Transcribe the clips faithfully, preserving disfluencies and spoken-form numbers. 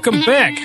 welcome back.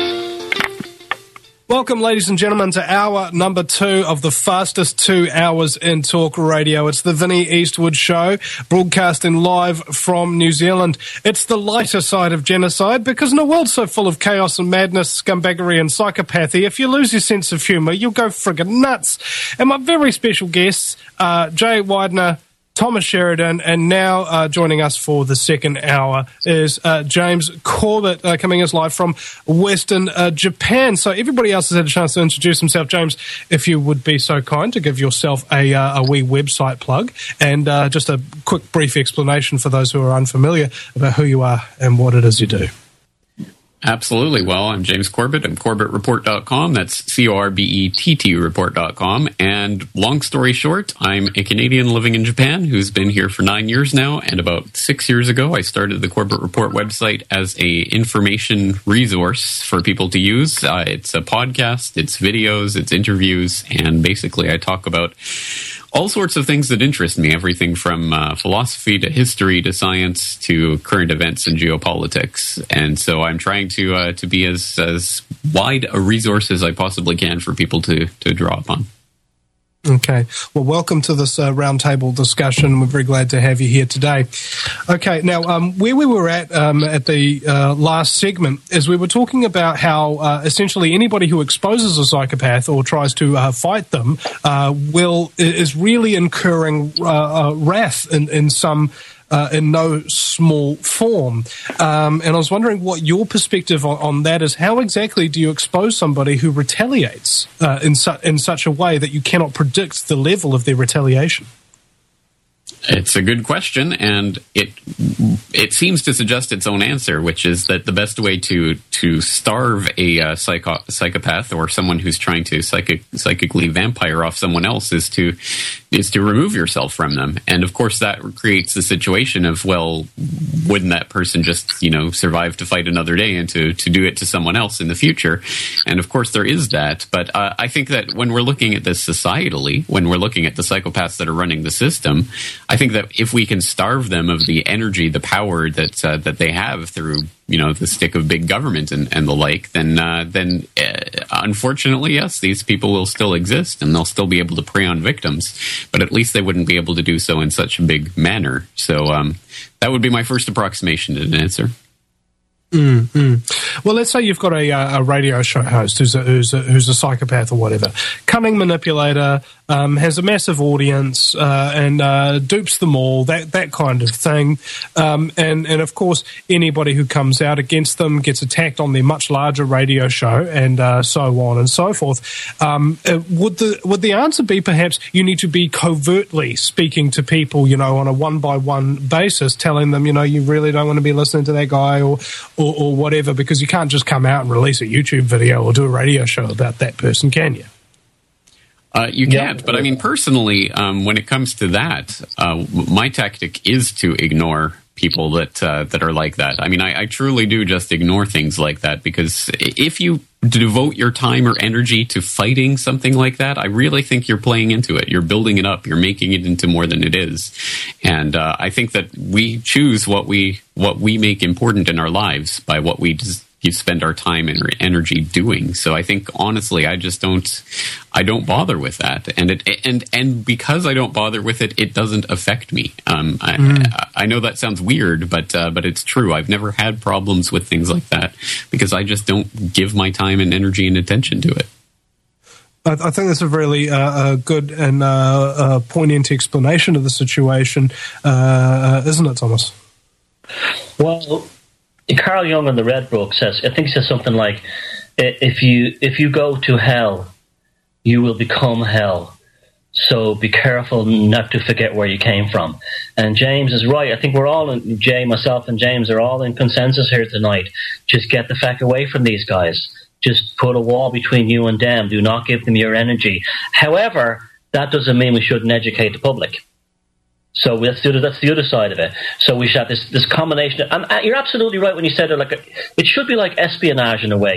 Welcome, ladies and gentlemen, to hour number two of the fastest two hours in talk radio. It's the Vinnie Eastwood Show, broadcasting live from New Zealand. It's the lighter side of genocide, because in a world so full of chaos and madness, scumbaggery and psychopathy, if you lose your sense of humour, you'll go friggin' nuts. And my very special guests, uh, Jay Weidner, Thomas Sheridan, and now uh, joining us for the second hour is uh, James Corbett, uh, coming us live from Western uh, Japan. So everybody else has had a chance to introduce himself. James, if you would be so kind to give yourself a, uh, a wee website plug and uh, just a quick brief explanation for those who are unfamiliar about who you are and what it is you do. Absolutely. Well, I'm James Corbett. I'm Corbett Report dot com. That's C O R B E T T Report dot com. And long story short, I'm a Canadian living in Japan who's been here for nine years now. And about six years ago, I started the Corbett Report website as a information resource for people to use. Uh, it's a podcast, it's videos, it's interviews, and basically I talk about all sorts of things that interest me, everything from uh, philosophy to history to science to current events and geopolitics. And so I'm trying to uh, to be as, as wide a resource as I possibly can for people to, to draw upon. Okay. Well, welcome to this uh, roundtable discussion. We're very glad to have you here today. Okay. Now, um, where we were at um, at the uh, last segment is we were talking about how uh, essentially anybody who exposes a psychopath or tries to uh, fight them uh, will is really incurring uh, uh, wrath in, in some Uh, in no small form. Um, and I was wondering what your perspective on, on that is. How exactly do you expose somebody who retaliates uh, in, su- in such a way that you cannot predict the level of their retaliation? It's a good question, and it it seems to suggest its own answer, which is that the best way to to starve a uh, psycho- psychopath or someone who's trying to psychic, psychically vampire off someone else is to is to remove yourself from them. And of course, that creates the situation of, well, wouldn't that person just, you know, survive to fight another day and to, to do it to someone else in the future? And of course, there is that. But uh, I think that when we're looking at this societally, when we're looking at the psychopaths that are running the system, I think that if we can starve them of the energy, the power that uh, that they have through, you know, the stick of big government and, and the like, then uh, then uh, unfortunately, yes, these people will still exist and they'll still be able to prey on victims, but at least they wouldn't be able to do so in such a big manner. So um, that would be my first approximation to an answer. Mm-hmm. Well, let's say you've got a, a radio show host who's a, who's a, who's a psychopath or whatever, cunning manipulator, um, has a massive audience, uh, and uh, dupes them all, that that kind of thing. Um, and and of course, anybody who comes out against them gets attacked on their much larger radio show, and uh, so on and so forth. Um, uh, would the would the answer be perhaps you need to be covertly speaking to people, you know, on a one by one basis, telling them, you know, you really don't want to be listening to that guy, or Or, or whatever, because you can't just come out and release a YouTube video or do a radio show about that person, can you? Uh, you can't, yeah. But I mean, personally, um, when it comes to that, uh, my tactic is to ignore people that uh, that are like that. I mean, I, I truly do just ignore things like that, because if you devote your time or energy to fighting something like that, I really think you're playing into it. You're building it up. You're making it into more than it is. And uh, I think that we choose what we what we make important in our lives by what we just you spend our time and energy doing. So I think, honestly, I just don't, I don't bother with that. And it, and, and because I don't bother with it, it doesn't affect me. Um, I, mm. I, I know that sounds weird, but, uh, but it's true. I've never had problems with things like that because I just don't give my time and energy and attention to it. I think that's a really uh, good and uh, uh, poignant explanation of the situation, uh, isn't it, Thomas? Well, Carl Jung in the Red Book says, I think he says something like, if you if you go to hell, you will become hell. So be careful not to forget where you came from. And James is right. I think we're all, in, Jay, myself and James are all in consensus here tonight. Just get the fuck away from these guys. Just put a wall between you and them. Do not give them your energy. However, that doesn't mean we shouldn't educate the public. So that's the other, that's the other side of it. So we should have this, this combination. Of, and you're absolutely right when you said it. Like it should be like espionage in a way.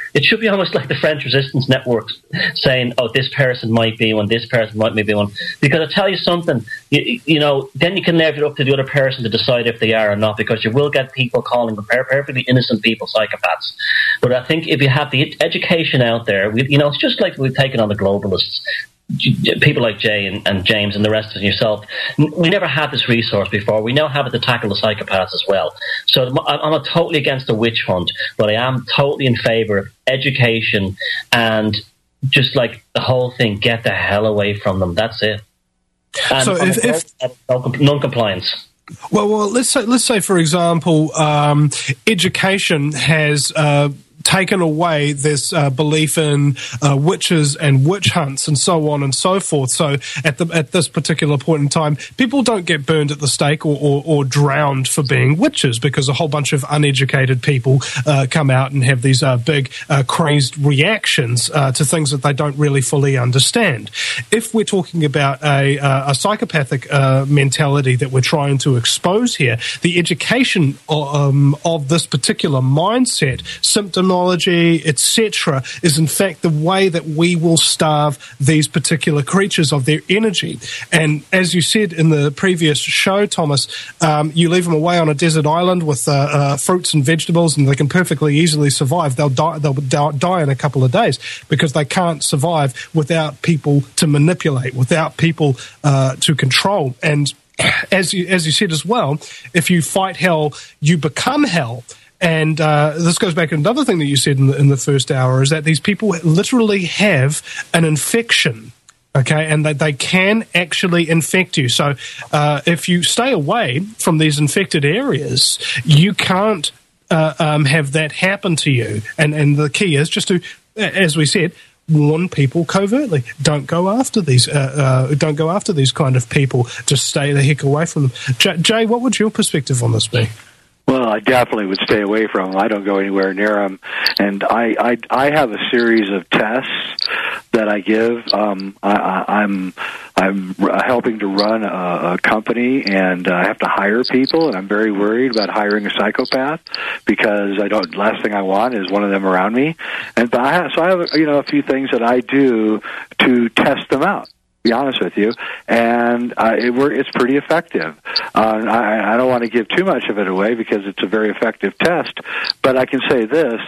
It should be almost like the French resistance networks saying, oh, this person might be one, this person might be one. Because I tell you something, you, you know, then you can leave it up to the other person to decide if they are or not, because you will get people calling them perfectly innocent people psychopaths. But I think if you have the education out there, we, you know, it's just like we've taken on the globalists. People like Jay and, and James and the rest of yourself, we never had this resource before. We now have it to tackle the psychopaths as well. So I'm, I'm totally against the witch hunt, but I am totally in favour of education and just like the whole thing, get the hell away from them. That's it. And so if, if non-compliance. Well, well, let's say, let's say, for example, um, education has uh, taken away this uh, belief in uh, witches and witch hunts and so on and so forth. So at the at this particular point in time, people don't get burned at the stake or, or, or drowned for being witches, because a whole bunch of uneducated people uh, come out and have these uh, big uh, crazed reactions uh, to things that they don't really fully understand. If we're talking about a, uh, a psychopathic uh, mentality that we're trying to expose here, the education um, of this particular mindset, symptomology, et cetera, is in fact the way that we will starve these particular creatures of their energy. And as you said in the previous show, Thomas, um, you leave them away on a desert island with uh, uh, fruits and vegetables, and they can perfectly easily survive. They'll die. They'll die in a couple of days because they can't survive without people to manipulate, without people uh, to control. And as you, as you said as well, if you fight hell, you become hell. And uh, this goes back to another thing that you said in the, in the first hour, is that these people literally have an infection, okay, and that they can actually infect you. So uh, if you stay away from these infected areas, you can't uh, um, have that happen to you. And, and the key is just to, as we said, warn people covertly. Don't go after these. Uh, uh, don't go after these kind of people. Just stay the heck away from them. Jay, Jay, what would your perspective on this be? Well, I definitely would stay away from them. I don't go anywhere near them. And I, I, I have a series of tests that I give. Um, I, I, I'm I'm helping to run a, a company, and I have to hire people, and I'm very worried about hiring a psychopath because I don't. Last thing I want is one of them around me. And but I have, so I have you know a few things that I do to test them out. Be honest with you, and uh, it, we're, it's pretty effective. Uh, I, I don't want to give too much of it away because it's a very effective test, but I can say this.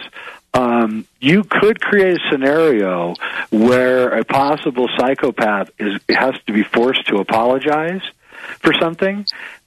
Um, you could create a scenario where a possible psychopath is has to be forced to apologize for something,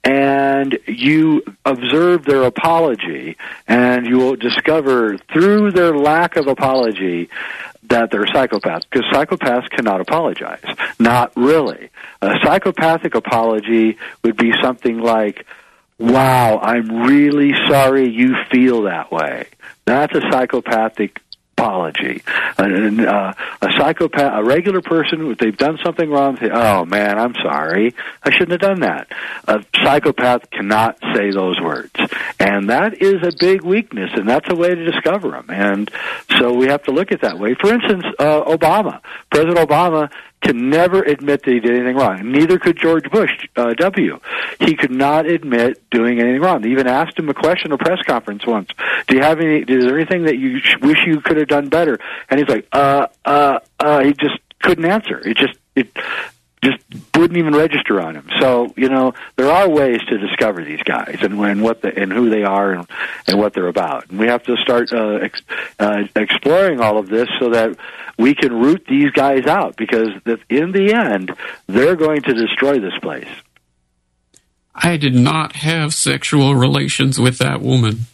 and you observe their apology, and you will discover through their lack of apology that they're psychopaths, because psychopaths cannot apologize. Not really. A psychopathic apology would be something like, wow, I'm really sorry you feel that way. That's a psychopathic apology. And, uh, a psychopath, a regular person, if they've done something wrong, say, oh man, I'm sorry, I shouldn't have done that. A psychopath cannot say those words. And that is a big weakness, and that's a way to discover them. And so we have to look at that way. For instance, uh, Obama, President Obama can never admit that he did anything wrong. Neither could George Bush, uh, W. He could not admit doing anything wrong. They even asked him a question at a press conference once. Do you have any, is there anything that you wish you could have done better? And he's like, uh, uh, uh, he just couldn't answer. It just, it just wouldn't even register on him. So, you know, there are ways to discover these guys and, and what the, and who they are and, and what they're about. And we have to start uh, ex, uh, exploring all of this so that we can root these guys out, because in the end, they're going to destroy this place. I did not have sexual relations with that woman.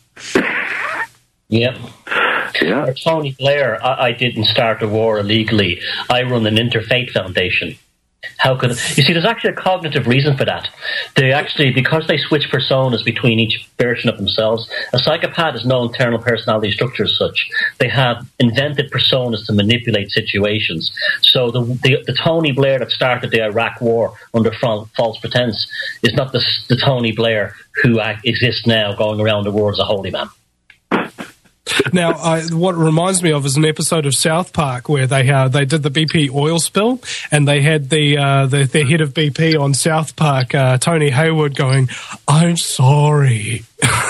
Yep. Yeah. Or Tony Blair, I, I didn't start a war illegally. I run an interfaith foundation. How could you see? There's actually a cognitive reason for that. They actually, because they switch personas between each version of themselves. A psychopath has no internal personality structure as such. They have invented personas to manipulate situations. So the the, the Tony Blair that started the Iraq War under false pretense is not the, the Tony Blair who exists now, going around the world as a holy man. Now, I, what it reminds me of is an episode of South Park where they uh, they did the B P oil spill, and they had the uh, the, the head of B P on South Park, uh, Tony Hayward, going, "I'm sorry."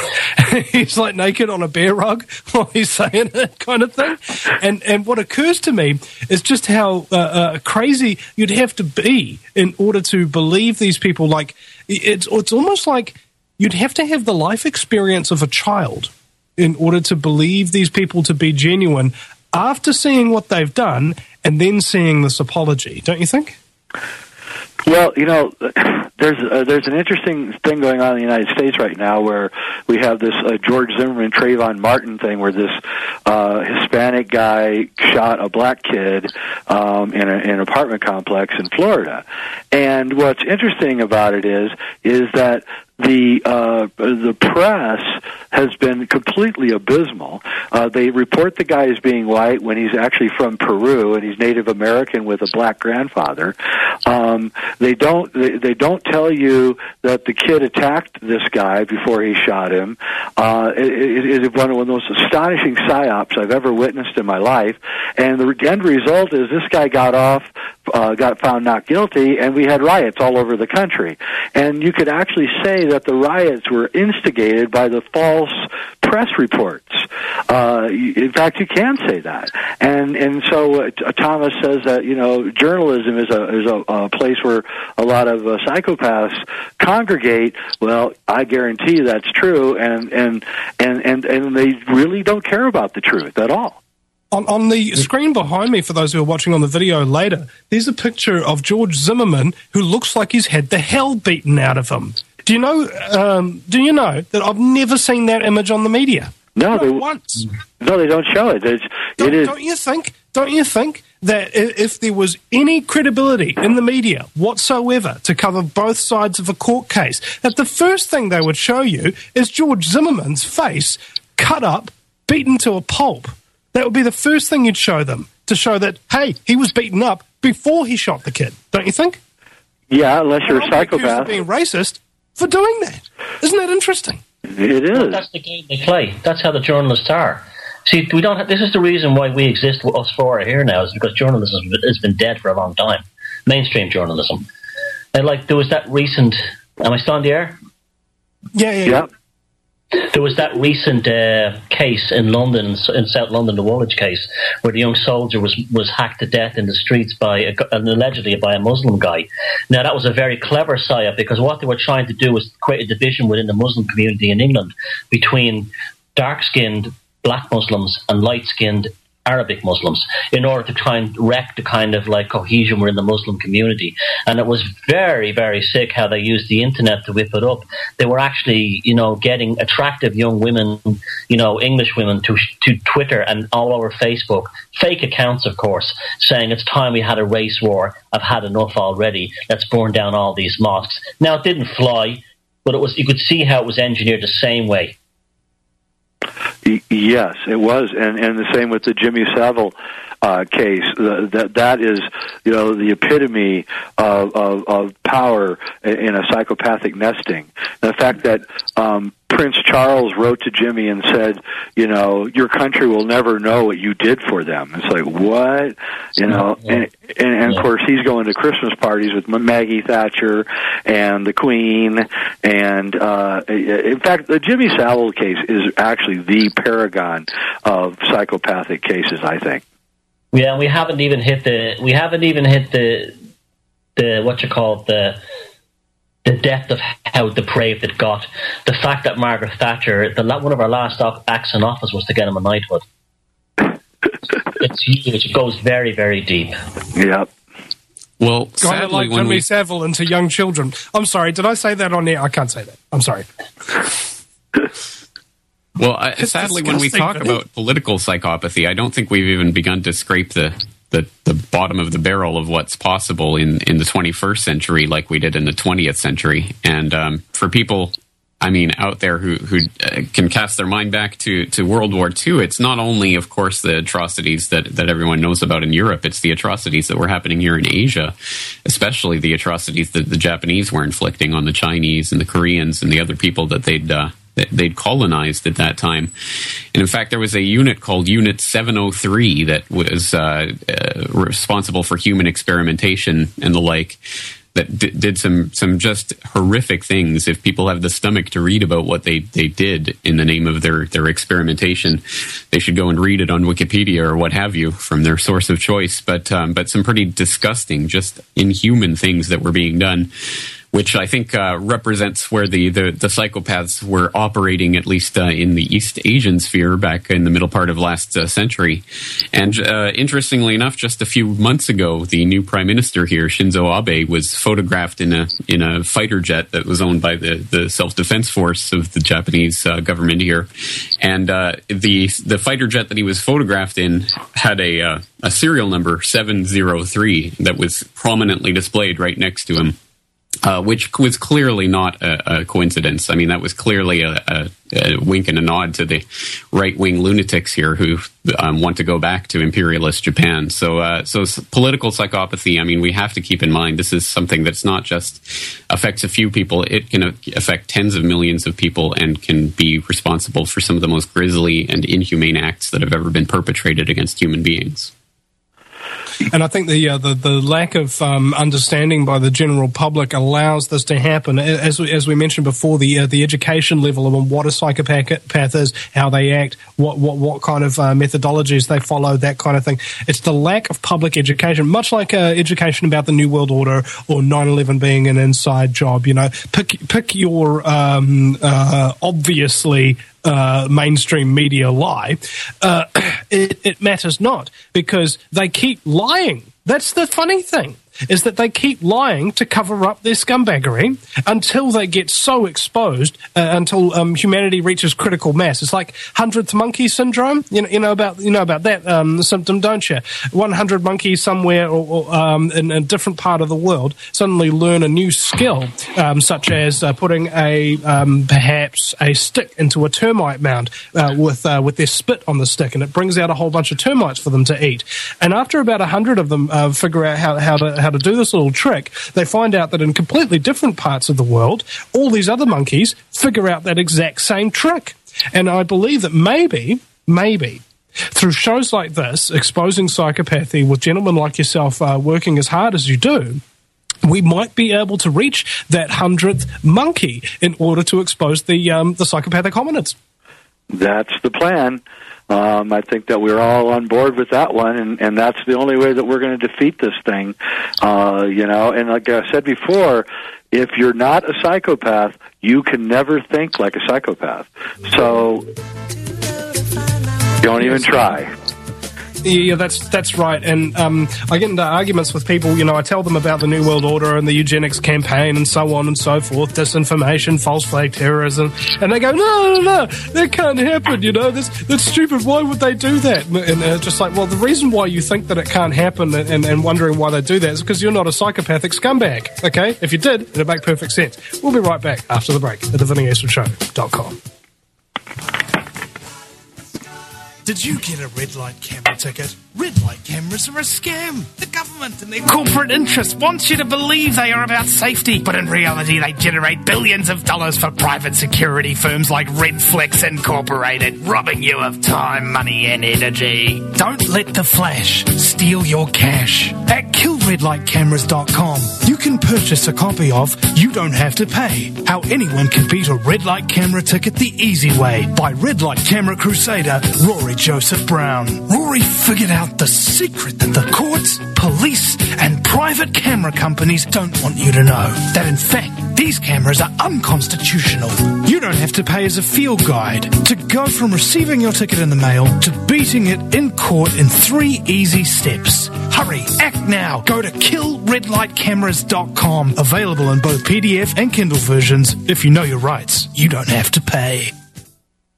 He's like naked on a bear rug while he's saying it, kind of thing. And and what occurs to me is just how uh, uh, crazy you'd have to be in order to believe these people. Like it's it's almost like you'd have to have the life experience of a child in order to believe these people to be genuine after seeing what they've done and then seeing this apology. Don't you think? Well, you know, there's uh, there's an interesting thing going on in the United States right now where we have this uh, George Zimmerman, Trayvon Martin thing where this uh, Hispanic guy shot a black kid um, in, a, in an apartment complex in Florida. And what's interesting about it is is that the uh, the press has been completely abysmal. Uh, they report the guy as being white when he's actually from Peru and he's Native American with a black grandfather. Um, they don't they, they don't tell you that the kid attacked this guy before he shot him. Uh, it, it is one of the most astonishing psyops I've ever witnessed in my life. And the end result is this guy got off, uh, got found not guilty, and we had riots all over the country. And you could actually say that the riots were instigated by the false press reports. Uh, in fact, you can say that. And and so uh, Thomas says that, you know, journalism is a is a, a place where a lot of uh, psychopaths congregate. Well, I guarantee you that's true, and and and and and they really don't care about the truth at all. On, on the screen behind me, for those who are watching on the video later, there's a picture of George Zimmerman who looks like he's had the hell beaten out of him. Do you know? Um, do you know that I've never seen that image on the media? No, Not they once. No, they don't show it. It's, don't, it is. Don't you think? Don't you think that if there was any credibility in the media whatsoever to cover both sides of a court case, that the first thing they would show you is George Zimmerman's face cut up, beaten to a pulp? That would be the first thing you'd show them, to show that, hey, he was beaten up before he shot the kid. Don't you think? Yeah, unless you're a psychopath. Being racist for doing that. Isn't that interesting? It is. Well, that's the game they play. That's how the journalists are. See, we don't. Have, this is the reason why we exist. Us four are here now, is because journalism has been dead for a long time. Mainstream journalism. And like there was that recent. Am I still on the air? Yeah, yeah. yeah. There was that recent uh, case in London, in South London, the Woolwich case, where the young soldier was, was hacked to death in the streets by a, and allegedly by a Muslim guy. Now, that was a very clever psyop, because what they were trying to do was create a division within the Muslim community in England between dark-skinned black Muslims and light-skinned Arabic Muslims, in order to try and wreck the kind of like cohesion within the Muslim community. And it was very, very sick how they used the internet to whip it up. They were actually, you know, getting attractive young women, you know, English women to to Twitter and all over Facebook, fake accounts, of course, saying it's time we had a race war. I've had enough already. Let's burn down all these mosques. Now, it didn't fly, but it was. You could see how it was engineered the same way. Yes, it was, and and the same with the Jimmy Savile uh, case. The, that that is, you know, the epitome of, of of power in a psychopathic nesting. The fact that um, Prince Charles wrote to Jimmy and said, you know, your country will never know what you did for them. It's like, what? You know, yeah. and, and, and of course he's going to Christmas parties with Maggie Thatcher and the Queen. And uh, in fact, the Jimmy Savile case is actually the paragon of psychopathic cases, I think. Yeah, we haven't even hit the, we haven't even hit the, the, what you call it, the, the depth of how depraved it got. The fact that Margaret Thatcher, the one of our last acts in office was to get him a knighthood. It's huge. It goes very, very deep. Yep. Well, kind sadly, of like when Jimmy we Savile into young children. I'm sorry, did I say that on air? I can't say that. I'm sorry. Well, I, sadly, when we talk about political psychopathy, I don't think we've even begun to scrape the The, the bottom of the barrel of what's possible in, in the twenty-first century like we did in the twentieth century. And um, for people, I mean, out there who, who uh, can cast their mind back to, to World War Two, it's not only, of course, the atrocities that, that everyone knows about in Europe, it's the atrocities that were happening here in Asia, especially the atrocities that the Japanese were inflicting on the Chinese and the Koreans and the other people that they'd uh, that they'd colonized at that time. And in fact, there was a unit called Unit seven oh three that was uh, uh, responsible for human experimentation and the like, that d- did some, some just horrific things. If people have the stomach to read about what they, they did in the name of their, their experimentation, they should go and read it on Wikipedia or what have you from their source of choice. But, um, but some pretty disgusting, just inhuman things that were being done, which I think uh, represents where the, the, the psychopaths were operating, at least uh, in the East Asian sphere back in the middle part of last uh, century. And uh, interestingly enough, just a few months ago, the new prime minister here, Shinzo Abe, was photographed in a in a fighter jet that was owned by the, the self-defense force of the Japanese uh, government here. And uh, the the fighter jet that he was photographed in had a, uh, a serial number, seven oh three, that was prominently displayed right next to him. Uh, which was clearly not a, a coincidence. I mean, that was clearly a, a, a wink and a nod to the right-wing lunatics here who um, want to go back to imperialist Japan. So, uh, so political psychopathy, I mean, we have to keep in mind this is something that's not just affects a few people. It can affect tens of millions of people and can be responsible for some of the most grisly and inhumane acts that have ever been perpetrated against human beings. And I think the, uh, the the lack of um, understanding by the general public allows this to happen. As we, as we mentioned before, the uh, the education level of what a psychopath is, how they act, what what, what kind of uh, methodologies they follow, that kind of thing. It's the lack of public education, much like uh, education about the New World Order or nine eleven being an inside job. You know, pick pick your um, uh, obviously. Uh, mainstream media lie, uh, it, it matters not, because they keep lying. That's the funny thing, is that they keep lying to cover up their scumbaggery until they get so exposed, uh, until um, humanity reaches critical mass. It's like hundredth monkey syndrome. You know, you know about you know about that um, symptom, don't you? One hundred monkeys somewhere or, or um, in a different part of the world suddenly learn a new skill, um, such as uh, putting a um, perhaps a stick into a termite mound uh, with uh, with their spit on the stick, and it brings out a whole bunch of termites for them to eat. And after about a hundred of them uh, figure out how how to how to do this little trick, they find out that in completely different parts of the world, all these other monkeys figure out that exact same trick. And I believe that maybe, maybe, through shows like this, exposing psychopathy with gentlemen like yourself uh, working as hard as you do, we might be able to reach that hundredth monkey in order to expose the um, the psychopathic hominids. That's the plan. Um, I think that we're all on board with that one, and, and that's the only way that we're going to defeat this thing. Uh, you know, and like I said before, if you're not a psychopath, you can never think like a psychopath. So don't even try. Yeah, that's that's right. And um, I get into arguments with people. You know, I tell them about the New World Order and the eugenics campaign and so on and so forth, disinformation, false flag terrorism, and they go, no, no, no, that can't happen. You know, that's that's stupid. Why would they do that? And uh, just like, well, the reason why you think that it can't happen and, and, and wondering why they do that is because you're not a psychopathic scumbag. Okay, if you did, it'd make perfect sense. We'll be right back after the break at the Vinny Eastwood Show dot com. Did you get a red light camera ticket? Red light cameras are a scam. The government and their corporate interests want you to believe they are about safety, but in reality they generate billions of dollars for private security firms like Redflex Incorporated, robbing you of time, money and energy. Don't let the flash steal your cash. At kill red light cameras dot com, you can purchase a copy of You Don't Have to Pay, How Anyone Can Beat a Red Light Camera Ticket the Easy Way, by Red Light Camera Crusader Rory Joseph Brown. Rory figured out the secret that the courts, police, and private camera companies don't want you to know. That in fact, these cameras are unconstitutional. You Don't Have to Pay as a field guide to go from receiving your ticket in the mail to beating it in court in three easy steps. Hurry, act now. Go to kill red light cameras dot com. Available in both P D F and Kindle versions. If you know your rights, you don't have to pay.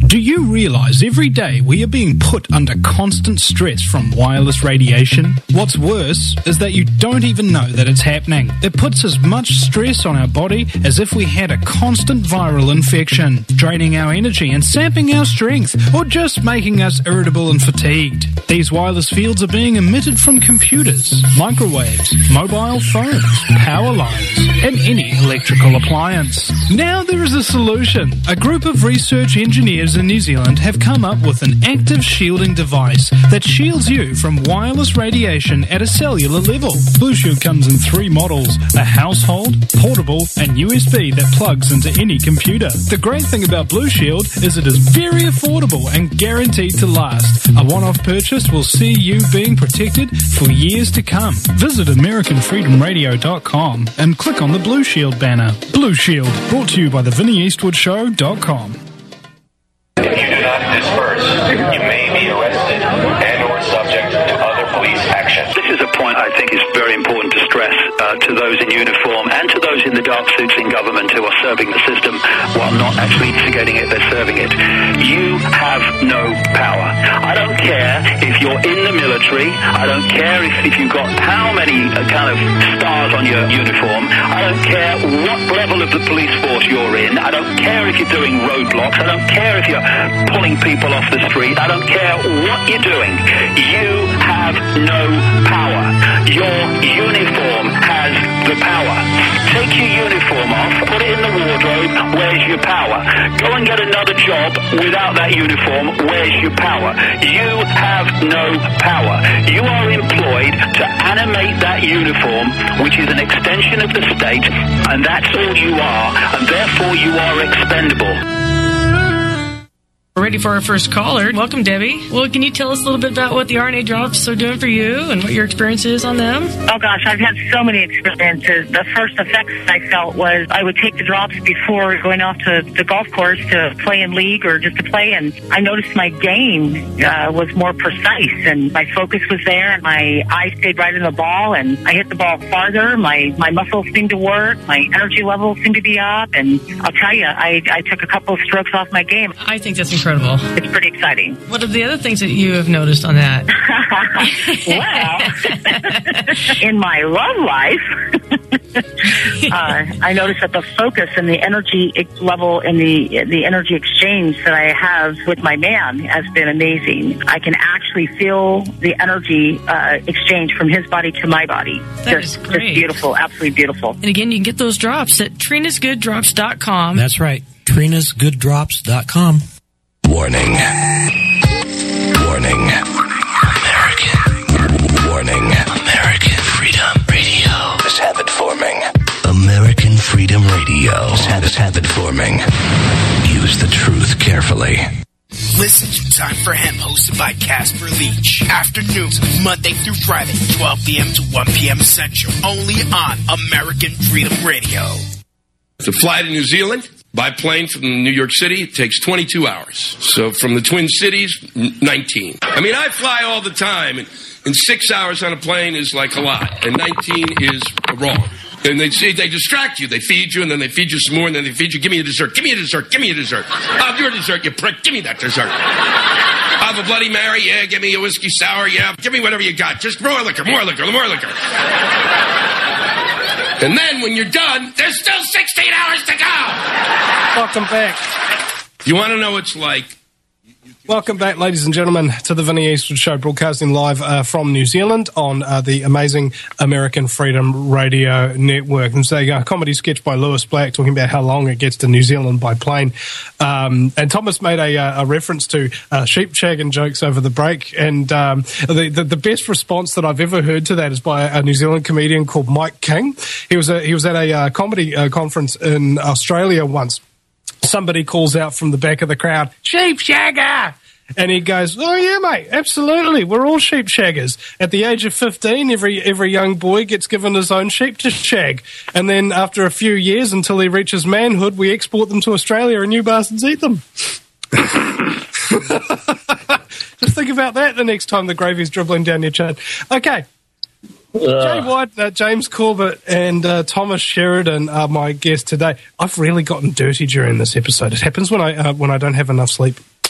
Do you realize every day we are being put under constant stress from wireless radiation? What's worse is that you don't even know that it's happening. It puts as much stress on our body as if we had a constant viral infection, draining our energy and sapping our strength, or just making us irritable and fatigued. These wireless fields are being emitted from computers, microwaves, mobile phones, power lines, and any electrical appliance. Now there is a solution. A group of research engineers in New Zealand have come up with an active shielding device that shields you from wireless radiation at a cellular level. Blue Shield comes in three models: a household, portable, and U S B that plugs into any computer. The great thing about Blue Shield is it is very affordable and guaranteed to last. A one-off purchase will see you being protected for years to come. Visit American Freedom Radio dot com and click on the Blue Shield banner. Blue Shield, brought to you by the Vinnie Eastwood Show dot com. If you do not disperse, you may be arrested and or subject to other police action. This is a point I think is very important to stress uh, to those in uniform and to those in the dark suits in government who are serving the system while not actually instigating it, they're serving it. You have no power. I don't care if you're in the military. I don't care if, if you've got how many uh, kind of stars on your uniform. I don't care what level of the police force you're in. I don't care if you're doing roadblocks. I don't care if you're pulling people off the street. I don't care what you're doing. You have no power. Your uniform has the power. Take your uniform off, put it in the wardrobe. Where's your power? Go and get another job without that uniform. Where's your power? You have no power. You are employed to animate that uniform, which is an extension of the state, and that's all you are, and therefore you are expendable. We're ready for our first caller. Welcome, Debbie. Well, can you tell us a little bit about what the R N A drops are doing for you and what your experience is on them? Oh, gosh, I've had so many experiences. The first effects I felt was I would take the drops before going off to the golf course to play in league or just to play, and I noticed my game uh, was more precise, and my focus was there, and my eye stayed right in the ball, and I hit the ball farther. My, my muscles seemed to work. My energy levels seemed to be up, and I'll tell you, I, I took a couple of strokes off my game. I think that's incredible. It's pretty exciting. What are the other things that you have noticed on that? Well, in my love life, uh, I noticed that the focus and the energy level and the the energy exchange that I have with my man has been amazing. I can actually feel the energy uh, exchange from his body to my body. That just, is great. Just beautiful, absolutely beautiful. And again, you can get those drops at Trina's Good Drops dot com. That's right, Trina's Good Drops dot com. Warning. Warning. American. Warning. American Freedom Radio is habit forming. American Freedom Radio is habit, habit forming. Use the truth carefully. Listen to Time for Hemp, hosted by Casper Leach. Afternoons, Monday through Friday, twelve p.m. to one p.m. Central. Only on American Freedom Radio. To fly to New Zealand by plane from New York City, it takes twenty-two hours. So from the Twin Cities, nineteen. I mean, I fly all the time, and, and six hours on a plane is like a lot, and nineteen is wrong. And they see, they distract you. They feed you, and then they feed you some more, and then they feed you. Give me a dessert. Give me a dessert. Give me a dessert. Have your dessert, you prick. Give me that dessert. Have a Bloody Mary. Yeah, give me a whiskey sour. Yeah, give me whatever you got. Just more liquor, more liquor, more liquor. And then when you're done, there's still sixteen hours to go. Welcome back. You want to know what it's like? Welcome back, ladies and gentlemen, to the Vinnie Eastwood Show, broadcasting live uh, from New Zealand on uh, the amazing American Freedom Radio Network. And so, a comedy sketch by Lewis Black talking about how long it gets to New Zealand by plane. Um, and Thomas made a, a reference to uh, sheep shagging jokes over the break. And um, the, the the best response that I've ever heard to that is by a New Zealand comedian called Mike King. He was a, he was at a uh, comedy uh, conference in Australia once. Somebody calls out from the back of the crowd, "Sheep shagger!" And he goes, "Oh yeah, mate, absolutely. We're all sheep shaggers. At the age of fifteen, every every young boy gets given his own sheep to shag. And then after a few years, until he reaches manhood, we export them to Australia and you bastards eat them." Just think about that the next time the gravy's dribbling down your chin. Okay. Jay White, uh, James Corbett, and uh, Thomas Sheridan are my guests today. I've really gotten dirty during this episode. It happens when I uh, when I don't have enough sleep.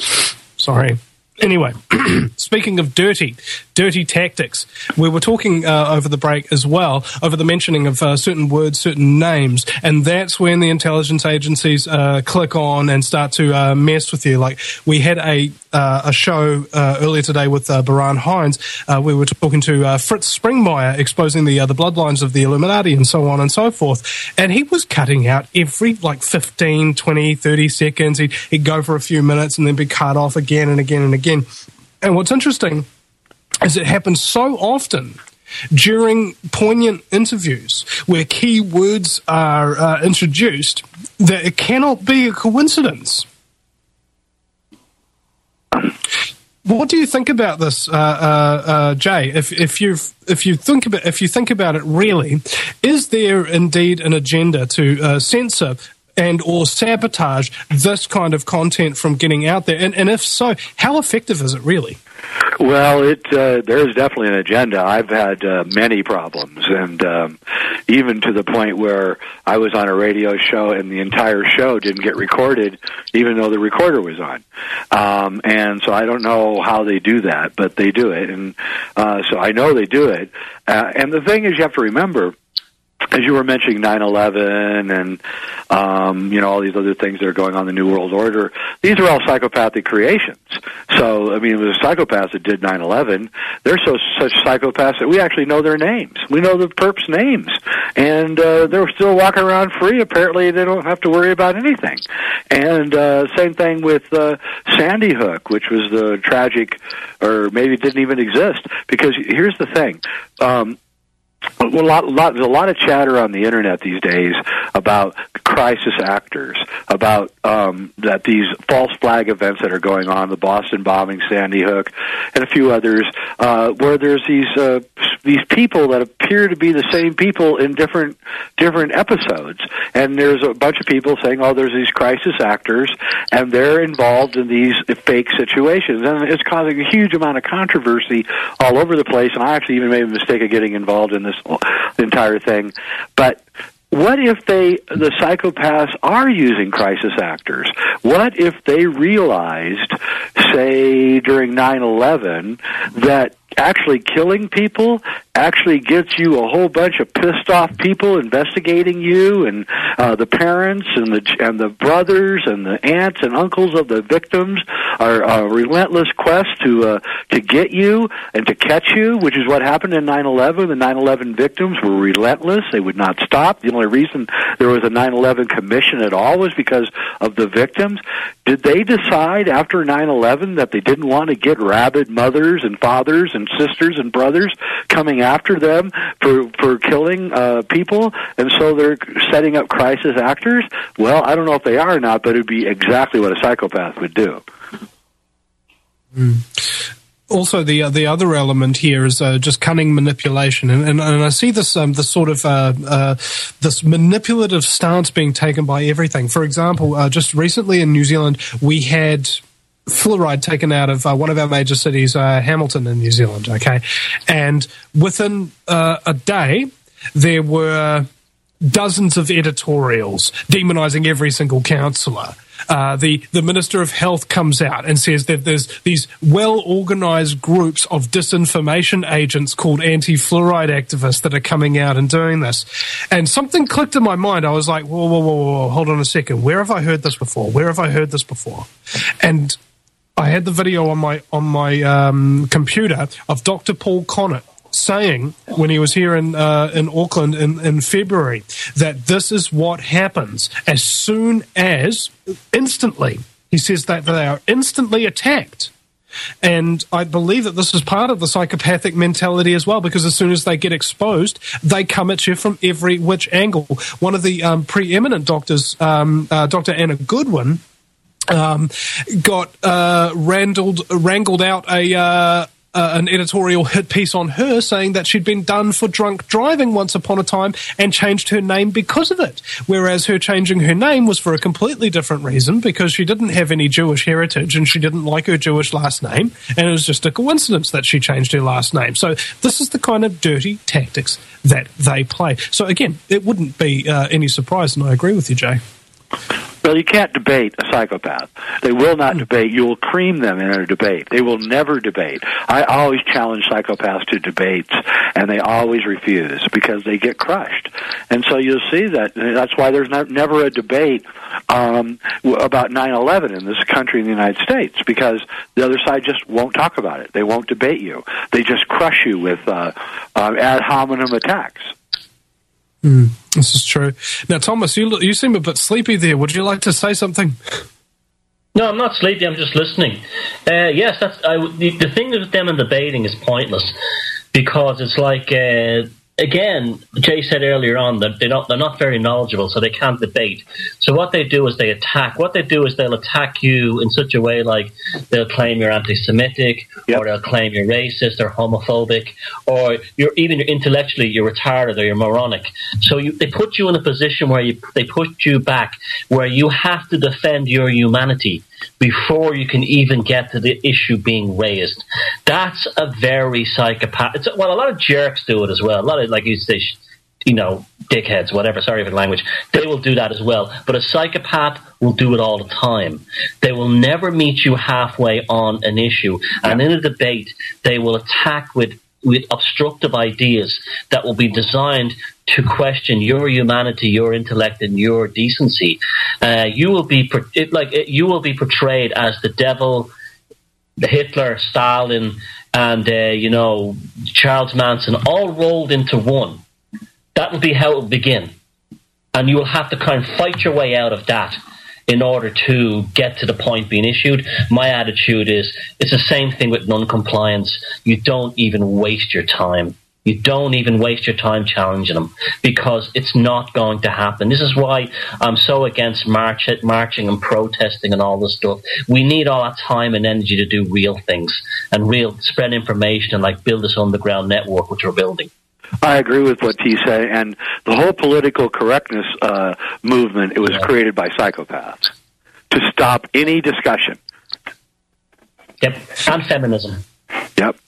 Sorry. Anyway, speaking of dirty, dirty tactics, we were talking uh, over the break as well, over the mentioning of uh, certain words, certain names, and that's when the intelligence agencies uh, click on and start to uh, mess with you. Like, we had a uh, a show uh, earlier today with uh, Baran Hines. Uh, we were talking to uh, Fritz Springmeier, exposing the uh, the bloodlines of the Illuminati and so on and so forth, and he was cutting out every, like, fifteen, twenty, thirty seconds. He'd, he'd go for a few minutes and then be cut off again and again and again. And what's interesting is it happens so often during poignant interviews where key words are uh, introduced that it cannot be a coincidence. What do you think about this, uh, uh, uh, Jay? If if you if you think about if you think about it, really, is there indeed an agenda to uh, censor and or sabotage this kind of content from getting out there? And, and if so, how effective is it really? Well, it uh, there is definitely an agenda. I've had uh, many problems, and um, even to the point where I was on a radio show and the entire show didn't get recorded, even though the recorder was on. Um, and so I don't know how they do that, but they do it, and uh, so I know they do it. Uh, and the thing is, you have to remember, as you were mentioning nine eleven and, um, you know, all these other things that are going on in the New World Order, these are all psychopathic creations. So, I mean, it was a psychopath that did nine eleven. They're so such psychopaths that we actually know their names. We know the perps' names. And uh, they're still walking around free. Apparently, they don't have to worry about anything. And uh, same thing with uh, Sandy Hook, which was the tragic, or maybe didn't even exist. Because here's the thing. Um, Well, a lot, lot, there's a lot of chatter on the internet these days about crisis actors, about um, that these false flag events that are going on, the Boston bombing, Sandy Hook, and a few others, uh, where there's these uh, these people that appear to be the same people in different different episodes, and there's a bunch of people saying, "Oh, there's these crisis actors, and they're involved in these fake situations," and it's causing a huge amount of controversy all over the place. And I actually even made a mistake of getting involved in this entire thing. But what if they, the psychopaths, are using crisis actors? What if they realized, say, during nine eleven, that actually killing people actually gets you a whole bunch of pissed off people investigating you, and uh, the parents and the and the brothers and the aunts and uncles of the victims are a relentless quest to uh, to get you and to catch you, which is what happened in nine eleven. The nine eleven victims were relentless. They would not stop. The only reason there was a nine eleven commission at all was because of the victims. Did they decide after nine eleven that they didn't want to get rabid mothers and fathers and sisters and brothers coming after them for for killing uh, people, and so they're setting up crisis actors? Well, I don't know if they are or not, but it would be exactly what a psychopath would do. Mm. Also, the uh, the other element here is uh, just cunning manipulation, and, and, and I see this um, this sort of uh, uh, this manipulative stance being taken by everything. For example, uh, just recently in New Zealand, we had fluoride taken out of uh, one of our major cities, uh, Hamilton in New Zealand, okay? And within uh, a day, there were dozens of editorials demonizing every single councillor. Uh, the, the Minister of Health comes out and says that there's these well-organized groups of disinformation agents called anti-fluoride activists that are coming out and doing this. And something clicked in my mind. I was like, whoa, whoa, whoa, whoa, hold on a second. Where have I heard this before? Where have I heard this before? And I had the video on my on my um, computer of Doctor Paul Connett saying when he was here in uh, in Auckland in, in February that this is what happens as soon as, instantly, he says that they are instantly attacked. And I believe that this is part of the psychopathic mentality as well, because as soon as they get exposed, they come at you from every which angle. One of the um, preeminent doctors, um, uh, Doctor Anna Goodwin, um, got uh, wrangled, wrangled out a... Uh, Uh, an editorial hit piece on her saying that she'd been done for drunk driving once upon a time and changed her name because of it. Whereas her changing her name was for a completely different reason, because she didn't have any Jewish heritage and she didn't like her Jewish last name, and it was just a coincidence that she changed her last name. So this is the kind of dirty tactics that they play. So again, it wouldn't be uh, any surprise, and I agree with you, Jay. Well, you can't debate a psychopath. They will not debate. You will cream them in a debate. They will never debate. I always challenge psychopaths to debates, and they always refuse because they get crushed. And so you'll see that. That's why there's not, never a debate um, about nine eleven in this country, in the United States, because the other side just won't talk about it. They won't debate you. They just crush you with uh, uh, ad hominem attacks. Mm, this is true. Now, Thomas, you you seem a bit sleepy there. Would you like to say something? No, I'm not sleepy. I'm just listening. Uh, yes, that's I, the, the thing with them and debating is pointless because it's like uh, again, Jay said earlier on that they don't, they're not very knowledgeable, so they can't debate. So what they do is they attack. What they do is they'll attack you in such a way like they'll claim you're anti-Semitic, yep. or they'll claim you're racist or homophobic, or you're even intellectually you're retarded or you're moronic. So you, they put you in a position where you, they put you back where you have to defend your humanity before you can even get to the issue being raised. That's a very psychopath. It's, well, a lot of jerks do it as well. A lot of, like you say, you know, dickheads, whatever, sorry for the language, they will do that as well. But a psychopath will do it all the time. They will never meet you halfway on an issue. And in a debate, they will attack with with obstructive ideas that will be designed to question your humanity, your intellect, and your decency. Uh, you will be it, like it, you will be portrayed as the devil, the Hitler, Stalin, and uh, you know Charles Manson, all rolled into one. That will be how it will begin, and you will have to kind of fight your way out of that in order to get to the point being issued. My attitude is it's the same thing with non-compliance. You don't even waste your time. You don't even waste your time challenging them because it's not going to happen. This is why I'm so against march, marching and protesting and all this stuff. We need all that time and energy to do real things and real spread information and like build this underground network which we're building. I agree with what T said, and the whole political correctness uh, movement, it was yeah. created by psychopaths to stop any discussion. Yep, and feminism. Yep.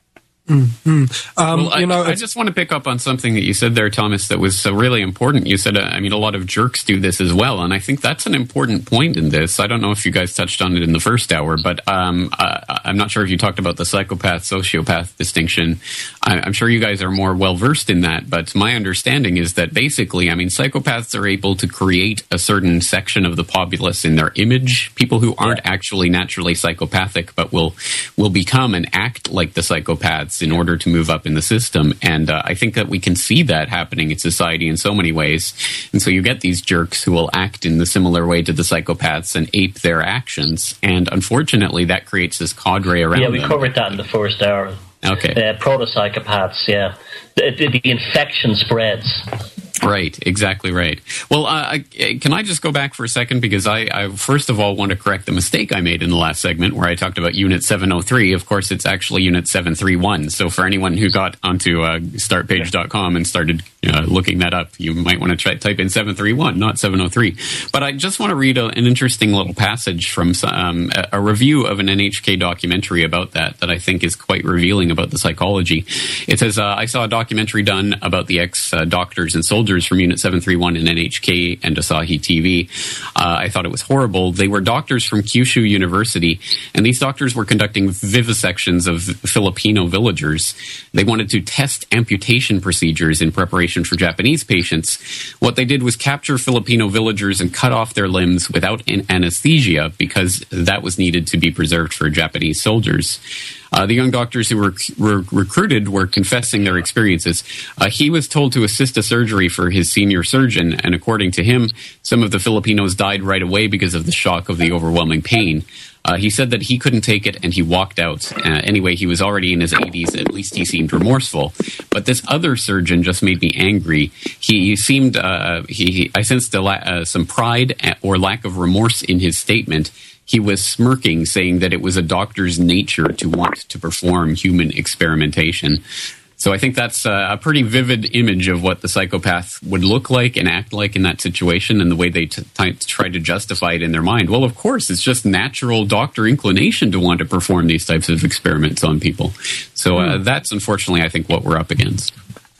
Mm-hmm. Um, well, you know, I, I just want to pick up on something that you said there, Thomas, that was so really important. You said, uh, I mean, a lot of jerks do this as well, and I think that's an important point in this. I don't know if you guys touched on it in the first hour, but um, uh, I'm not sure if you talked about the psychopath-sociopath distinction. I, I'm sure you guys are more well-versed in that, but my understanding is that basically, I mean, psychopaths are able to create a certain section of the populace in their image, people who aren't actually naturally psychopathic, but will will become and act like the psychopaths in order to move up in the system. And uh, I think that we can see that happening in society in so many ways. And so you get these jerks who will act in the similar way to the psychopaths and ape their actions. And unfortunately, that creates this cadre around them. Yeah, we them. covered that in the first hour. Okay. Uh, proto-psychopaths, yeah. The, the, the infection spreads. Right, exactly right. Well, uh, can I just go back for a second? Because I, I, first of all, want to correct the mistake I made in the last segment where I talked about Unit seven oh three. Of course, it's actually Unit seven three one. So for anyone who got onto uh, start page dot com and started uh, looking that up, you might want to try, type in seven three one, not seven oh three. But I just want to read a, an interesting little passage from um, a, a review of an N H K documentary about that that I think is quite revealing about the psychology. It says, uh, I saw a documentary done about the ex-doctors uh, and soldiers from Unit seven three one in N H K and Asahi T V. Uh, I thought it was horrible. They were doctors from Kyushu University, and these doctors were conducting vivisections of Filipino villagers. They wanted to test amputation procedures in preparation for Japanese patients. What they did was capture Filipino villagers and cut off their limbs without an anesthesia because that was needed to be preserved for Japanese soldiers. Uh, the young doctors who were, were recruited were confessing their experiences. Uh, he was told to assist a surgery for his senior surgeon, and according to him, some of the Filipinos died right away because of the shock of the overwhelming pain. Uh, he said that he couldn't take it, and he walked out. Uh, anyway, he was already in his eighties. At least he seemed remorseful. But this other surgeon just made me angry. He seemed, uh, he, he I sensed a la- uh, some pride or lack of remorse in his statement. He was smirking, saying that it was a doctor's nature to want to perform human experimentation. So I think that's a pretty vivid image of what the psychopath would look like and act like in that situation and the way they t- t- try to justify it in their mind. Well, of course, it's just natural doctor inclination to want to perform these types of experiments on people. So uh, that's unfortunately, I think, what we're up against.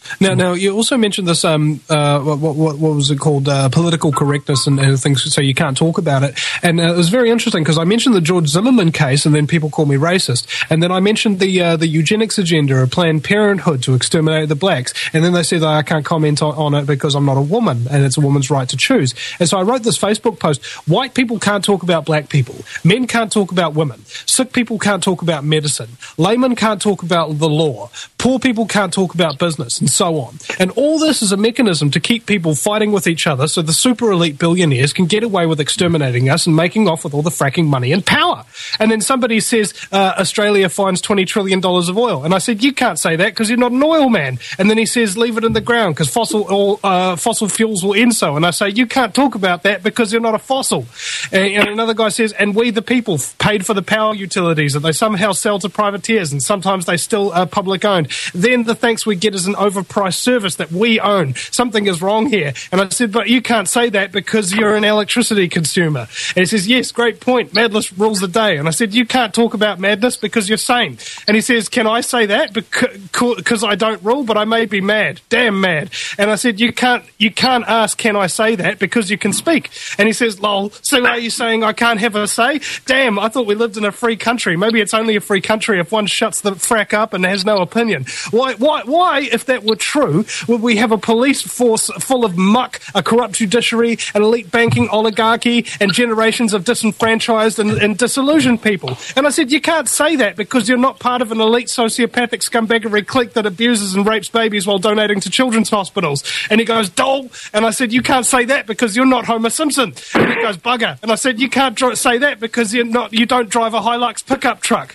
Now, now you also mentioned this. Um, uh, what, what, what was it called? Uh, political correctness and, and things. So you can't talk about it. And uh, it was very interesting because I mentioned the George Zimmerman case, and then people call me racist. And then I mentioned the uh, the eugenics agenda of Planned Parenthood to exterminate the blacks. And then they said that I can't comment on, on it because I'm not a woman, and it's a woman's right to choose. And so I wrote this Facebook post: white people can't talk about black people. Men can't talk about women. Sick people can't talk about medicine. Laymen can't talk about the law. Poor people can't talk about business, and so on. And all this is a mechanism to keep people fighting with each other so the super elite billionaires can get away with exterminating us and making off with all the fracking money and power. And then somebody says uh, Australia finds twenty trillion dollars of oil. And I said, you can't say that because you're not an oil man. And then he says, leave it in the ground because fossil oil, uh, fossil fuels will end so. And I say, you can't talk about that because you're not a fossil. And, and another guy says, and we the people paid for the power utilities that they somehow sell to privateers, and sometimes they still are public owned. Then the thanks we get is an overpriced service that we own. Something is wrong here. And I said, but you can't say that because you're an electricity consumer. And he says, yes, great point. Madness rules the day. And I said, you can't talk about madness because you're sane. And he says, can I say that because I don't rule, but I may be mad, damn mad. And I said, you can't, you can't ask, can I say that because you can speak. And he says, lol, so are you saying I can't have a say? Damn, I thought we lived in a free country. Maybe it's only a free country if one shuts the frack up and has no opinion. Why, why, why, if that were true, would we have a police force full of muck, a corrupt judiciary, an elite banking oligarchy, and generations of disenfranchised and, and disillusioned people? And I said, you can't say that because you're not part of an elite sociopathic scumbaggery clique that abuses and rapes babies while donating to children's hospitals. And he goes, dole. And I said, you can't say that because you're not Homer Simpson. And he goes, bugger. And I said, you can't dr- say that because you're not, you don't drive a Hilux pickup truck.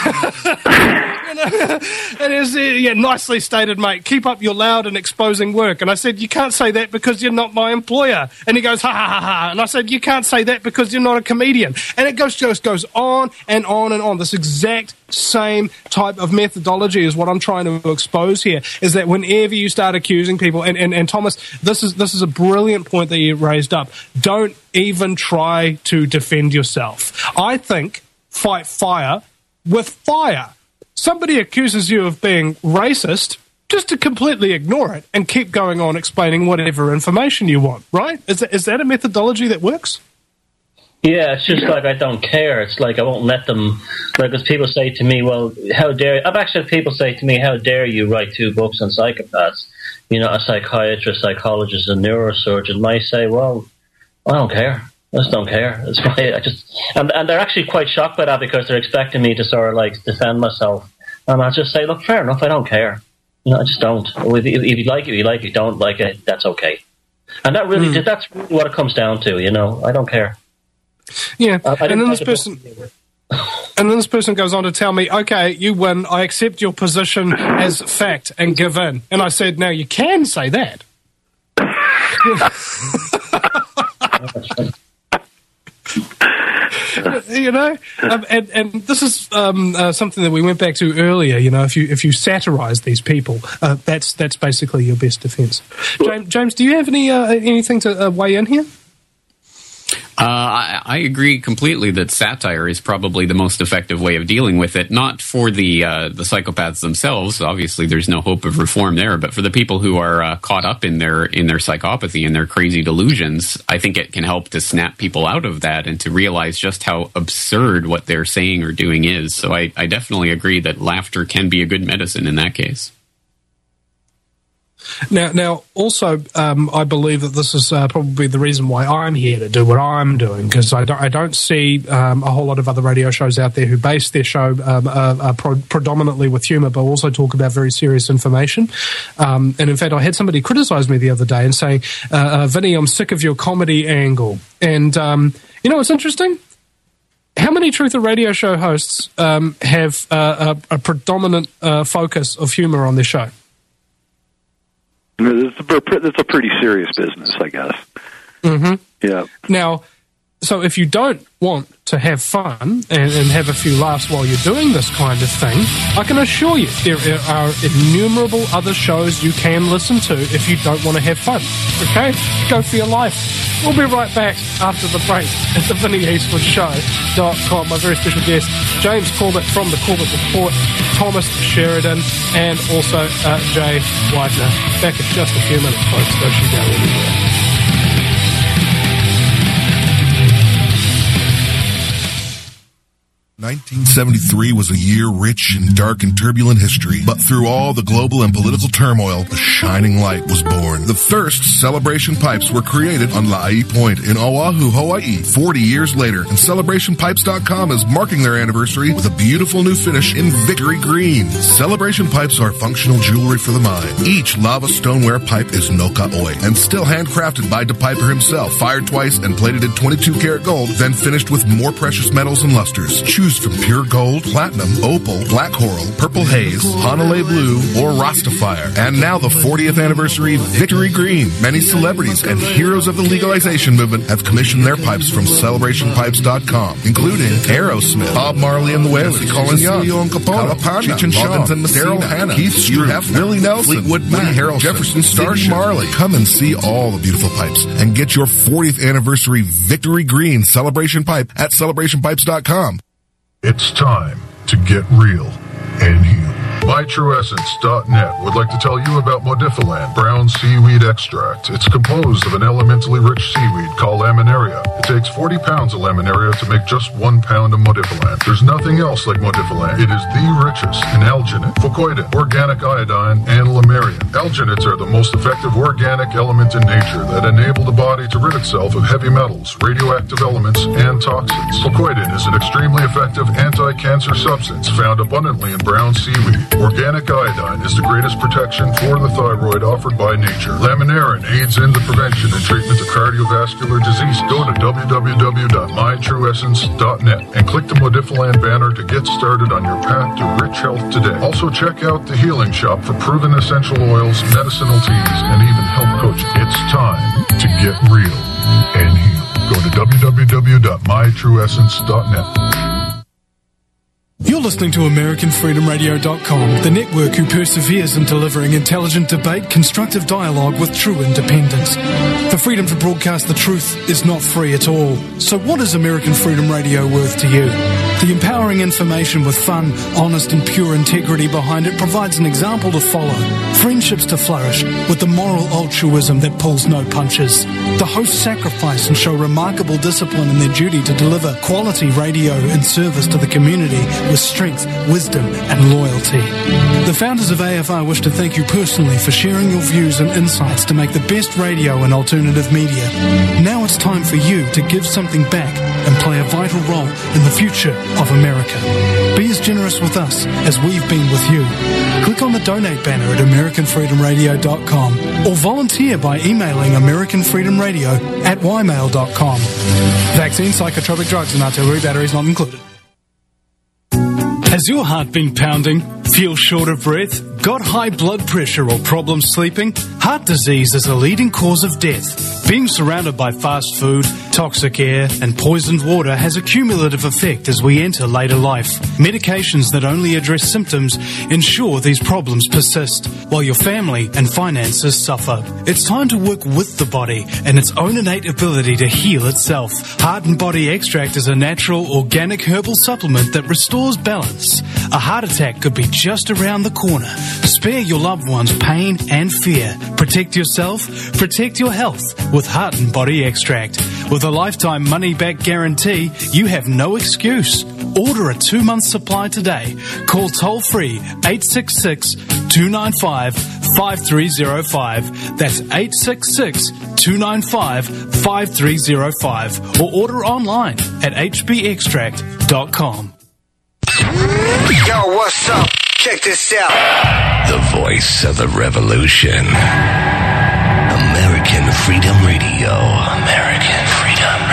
You know? And it was, uh, yeah, nicely stated, mate. Keep up your loud and exposing work. And I said, you can't say that because you're not my employer. And he goes, ha ha ha ha. And I said, you can't say that because you're not a comedian. And it goes just goes on and on and on. This exact same type of methodology is what I'm trying to expose here, is that whenever you start accusing people, and, and, and Thomas, this is this is a brilliant point that you raised up. Don't even try to defend yourself. I think fight fire with fire. Somebody accuses you of being racist, just to completely ignore it and keep going on explaining whatever information you want, right? Is that, is that a methodology that works? Yeah, it's just like I don't care. It's like I won't let them, like, because people say to me, well, how dare, I've actually had people say to me, how dare you write two books on psychopaths? You know, a psychiatrist, psychologist, and neurosurgeon. And I say, well, I don't care. I just don't care. It's my, I just, and, and they're actually quite shocked by that because they're expecting me to sort of like defend myself. And I just say, look, fair enough, I don't care. You know, I just don't. If, if you like it, you like it. Don't like it, that's okay. And that really, mm. that's really what it comes down to. You know, I don't care. Yeah, I, I and then this person, and then this person goes on to tell me, "Okay, you win. I accept your position as fact and give in." And I said, "Now you can say that." You know, um, and and this is um, uh, something that we went back to earlier. You know, if you if you satirise these people, uh, that's that's basically your best defence. James, James, do you have any uh, anything to uh, weigh in here? Uh, I, I agree completely that satire is probably the most effective way of dealing with it. Not for the uh, the psychopaths themselves. Obviously, there's no hope of reform there. But for the people who are uh, caught up in their in their psychopathy and their crazy delusions, I think it can help to snap people out of that and to realize just how absurd what they're saying or doing is. So I, I definitely agree that laughter can be a good medicine in that case. Now, now, also, um, I believe that this is uh, probably the reason why I'm here to do what I'm doing, because I don't, I don't see um, a whole lot of other radio shows out there who base their show um, uh, uh, pro- predominantly with humour, but also talk about very serious information. Um, and in fact, I had somebody criticise me the other day and saying, uh, uh, Vinny, I'm sick of your comedy angle. And, um, you know, it's interesting. How many Truth or Radio show hosts um, have uh, a, a predominant uh, focus of humour on their show? It's a, it's a pretty serious business, I guess. Mm-hmm. Yeah. Now, so if you don't want to have fun and, and have a few laughs while you're doing this kind of thing, I can assure you there are innumerable other shows you can listen to if you don't want to have fun. Okay? Go for your life. We'll be right back after the break at the Vinnie Eastwood Show dot com. My very special guest, James Corbett from the Corbett Report, Thomas Sheridan, and also uh, Jay Widener. Back in just a few minutes, folks. Don't you go anywhere. nineteen seventy-three was a year rich in dark and turbulent history, but through all the global and political turmoil, a shining light was born. The first Celebration Pipes were created on La'i Point in Oahu, Hawaii, forty years later, and Celebration Pipes dot com is marking their anniversary with a beautiful new finish in Victory Green. Celebration Pipes are functional jewelry for the mind. Each lava stoneware pipe is no ka'oi and still handcrafted by DePiper himself, fired twice and plated in twenty-two karat gold, then finished with more precious metals and lusters. Choose from pure gold, platinum, opal, black coral, purple haze, Hanalei blue, or Rastafire. And now the fortieth anniversary Victory Green. Many celebrities and heroes of the legalization movement have commissioned their pipes from Celebration Pipes dot com, including Aerosmith, Bob Marley and the Wailers, Colin Young, Cheech and Chong, Daryl Hannah, Keith Stroup, Willie Nelson, Fleetwood Mac, Harrelson, Jefferson Starship, Marley. Come and see all the beautiful pipes and get your fortieth anniversary Victory Green Celebration Pipe at Celebration Pipes dot com. It's time to get real and heal. my true essence dot net would like to tell you about Modifilan brown seaweed extract. It's composed of an elementally rich seaweed called laminaria. It takes forty pounds of laminaria to make just one pound of Modifilan. There's nothing else like Modifilan. It is the richest in alginate, fucoidin, organic iodine, and lamarian. Alginates are the most effective organic element in nature that enable the body to rid itself of heavy metals, radioactive elements, and toxins. Fucoidin is an extremely effective anti-cancer substance found abundantly in brown seaweed. Organic iodine is the greatest protection for the thyroid offered by nature. Laminarin aids in the prevention and treatment of cardiovascular disease. Go to w w w dot my true essence dot net and click the Modifilan banner to get started on your path to rich health today. Also check out the Healing Shop for proven essential oils, medicinal teas, and even health coaching. It's time to get real and heal. Go to w w w dot my true essence dot net. You're listening to American Freedom Radio dot com, the network who perseveres in delivering intelligent debate, constructive dialogue with true independence. The freedom to broadcast the truth is not free at all. So what is American Freedom Radio worth to you? The empowering information with fun, honest and pure integrity behind it provides an example to follow, friendships to flourish, with the moral altruism that pulls no punches. The hosts sacrifice and show remarkable discipline in their duty to deliver quality radio in service to the community with strength, wisdom and loyalty. The founders of A F R wish to thank you personally for sharing your views and insights to make the best radio and alternative media. Now it's time for you to give something back and play a vital role in the future of America. Be as generous with us as we've been with you. Click on the donate banner at American Freedom Radio dot com or volunteer by emailing American Freedom Radio at y mail dot com. Vaccine, psychotropic drugs and artillery batteries not included. Has your heart been pounding? Feel short of breath? Got high blood pressure or problems sleeping? Heart disease is a leading cause of death. Being surrounded by fast food, toxic air, and poisoned water has a cumulative effect as we enter later life. Medications that only address symptoms ensure these problems persist, while your family and finances suffer. It's time to work with the body and its own innate ability to heal itself. Heart and Body Extract is a natural, organic herbal supplement that restores balance. A heart attack could be just around the corner. Spare your loved ones pain and fear. Protect yourself, protect your health with Heart and Body Extract. With a lifetime money-back guarantee, you have no excuse. Order a two-month supply today. Call toll-free eight six six, two nine five, five three zero five. That's eight six six, two nine five, five three zero five. Or order online at h b extract dot com. Yo, what's up? Check this out. The voice of the revolution. American Freedom Radio. American Freedom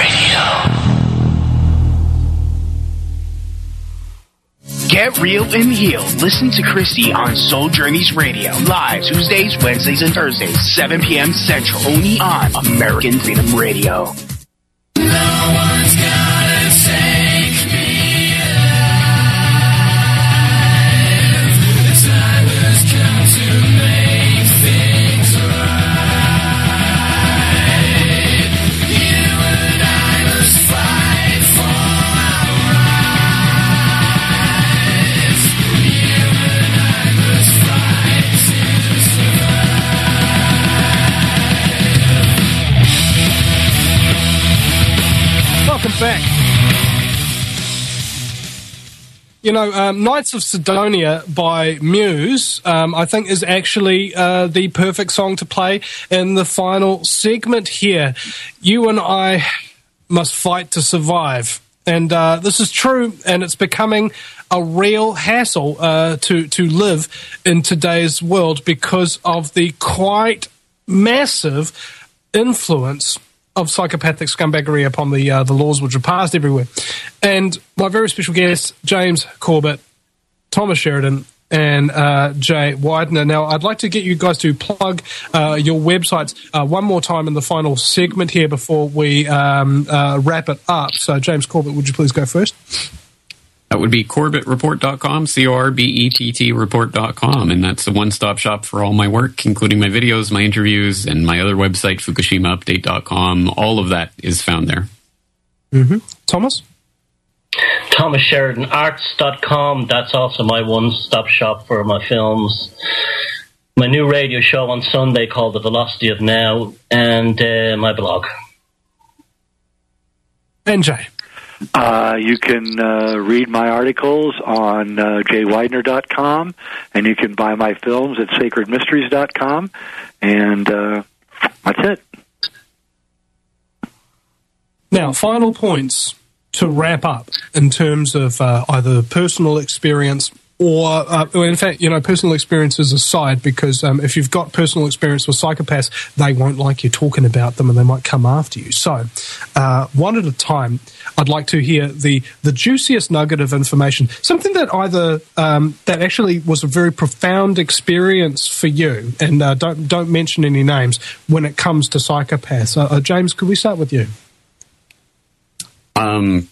Radio. Get real and heal. Listen to Christy on Soul Journeys Radio. Live Tuesdays, Wednesdays, and Thursdays, seven p.m. Central. Only on American Freedom Radio. Back. You know, um, Knights of Sidonia by Muse, um, I think, is actually uh, the perfect song to play in the final segment here. You and I must fight to survive. And uh, this is true, and it's becoming a real hassle uh, to, to live in today's world because of the quite massive influence of psychopathic scumbaggery upon the uh, the laws which are passed everywhere. And my very special guests, James Corbett, Thomas Sheridan, and uh, Jay Weidner. Now, I'd like to get you guys to plug uh, your websites uh, one more time in the final segment here before we um, uh, wrap it up. So, James Corbett, would you please go first? That would be corbett report dot com, C O R B E T T report dot com, and that's a one-stop shop for all my work, including my videos, my interviews, and my other website, fukushima update dot com. All of that is found there. Mm-hmm. Thomas? Thomas Sheridan Arts dot com, that's also my one-stop shop for my films. My new radio show on Sunday called The Velocity of Now, and uh, my blog. And Jay? Uh, you can uh, read my articles on uh, jay weidner dot com, and you can buy my films at sacred mysteries dot com, and uh, that's it. Now, final points to wrap up in terms of uh, either personal experience or, uh, in fact, you know, personal experiences aside, because um, if you've got personal experience with psychopaths, they won't like you talking about them and they might come after you. So, uh, one at a time, I'd like to hear the, the juiciest nugget of information, something that either um, that actually was a very profound experience for you, and uh, don't don't mention any names when it comes to psychopaths. Uh, uh, James, could we start with you? Um,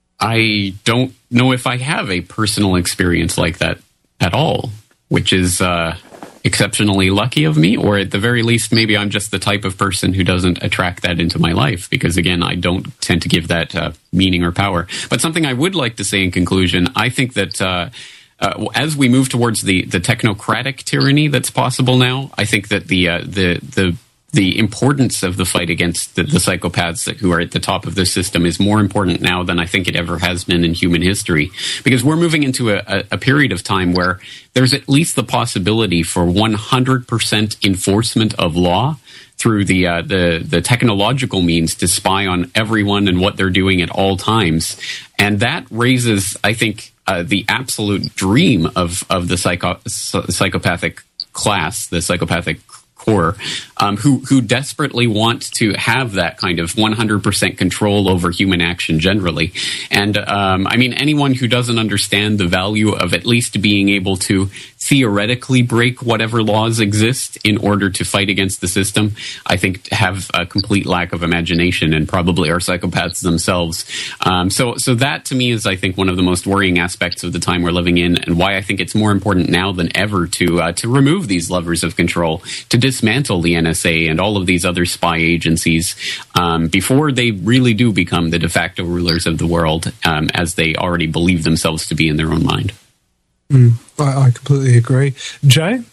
I don't know if I have a personal experience like that at all, which is uh, exceptionally lucky of me, or at the very least, maybe I'm just the type of person who doesn't attract that into my life, because, again, I don't tend to give that uh, meaning or power. But something I would like to say in conclusion, I think that uh, uh, as we move towards the, the technocratic tyranny that's possible now, I think that the uh, the the the importance of the fight against the, the psychopaths that, who are at the top of the system is more important now than I think it ever has been in human history. Because we're moving into a, a, a period of time where there's at least the possibility for one hundred percent enforcement of law through the, uh, the, the technological means to spy on everyone and what they're doing at all times. And that raises, I think, uh, the absolute dream of, of the psycho, psychopathic class, the psychopathic core, um, who who desperately want to have that kind of one hundred percent control over human action generally. And um, I mean, anyone who doesn't understand the value of at least being able to theoretically break whatever laws exist in order to fight against the system, I think have a complete lack of imagination, and probably are psychopaths themselves. Um, so, so that to me is, I think, one of the most worrying aspects of the time we're living in, and why I think it's more important now than ever to uh, to remove these levers of control, to dismantle the N S A and all of these other spy agencies um, before they really do become the de facto rulers of the world, um, as they already believe themselves to be in their own mind. Mm, I, I completely agree. Jay?